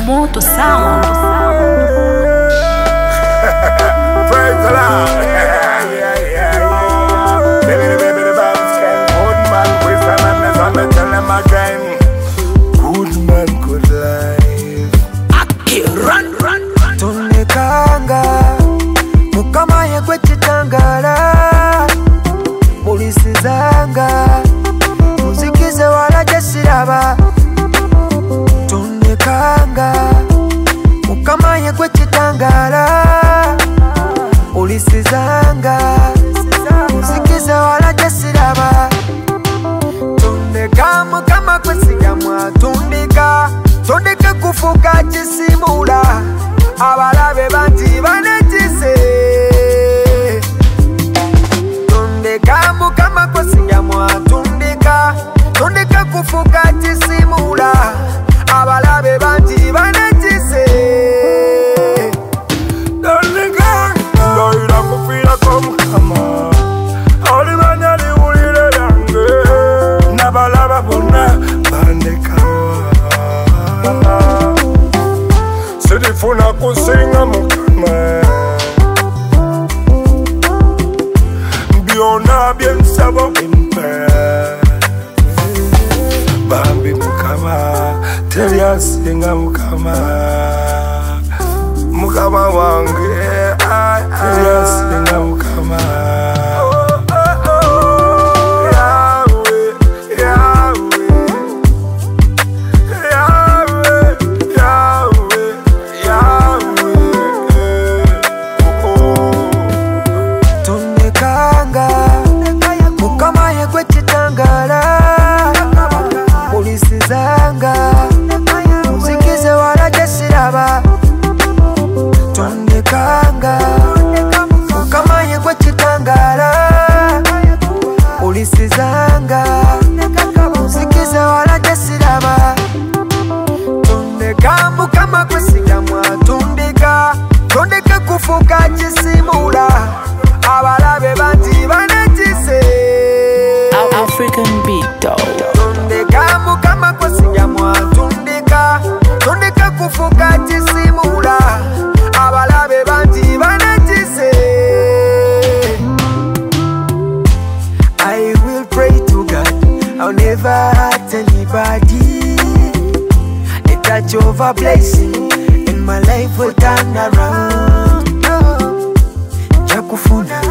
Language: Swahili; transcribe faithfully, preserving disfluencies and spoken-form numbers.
Moto Sound. Praise the Lord. Yeah, yeah, yeah. Baby, baby, the Bible can good man, wisdom and this, I'm tell them again. Good man, good life. Aki, run, run, run. Tunekanga mukama yegwe chitangala mulisizanga muzikize wala jesiraba. Tunekanga mukama yegwe chitangala mulisizanga muzikize wala jesiraba. Tuneka mukama kwesigamwa tundika tundika kufuka chisimula abalabe banti banetise. Tundeka mukama kwesigamwa tundika tundika kufuka chisimula abalabe banti banetise. Tundika ndoira kufira kwa mukama olimanya liwulire yange nabalaba bonna bandekawa. Sirifuna kusinga mukama byonna byensaba bimpe bambi mukama teryasinga mukama mukama wange teryasinga mukama. Muzikize wala jesiraba. Tundekanga mukama yegwe chitangala mulisizanga muzikize wala jesiraba. Tundeka mukama kwesigamwa tundika tundika kufuka chisimula abalabe banti banetise. African beat dog. Tundeka mukama kwesigamwa tundika tundika kufuka chisimula abalabe banti banetise. I will pray to God, I'll never hurt anybody. A touch of a blessing and my life will turn around. Jakufuna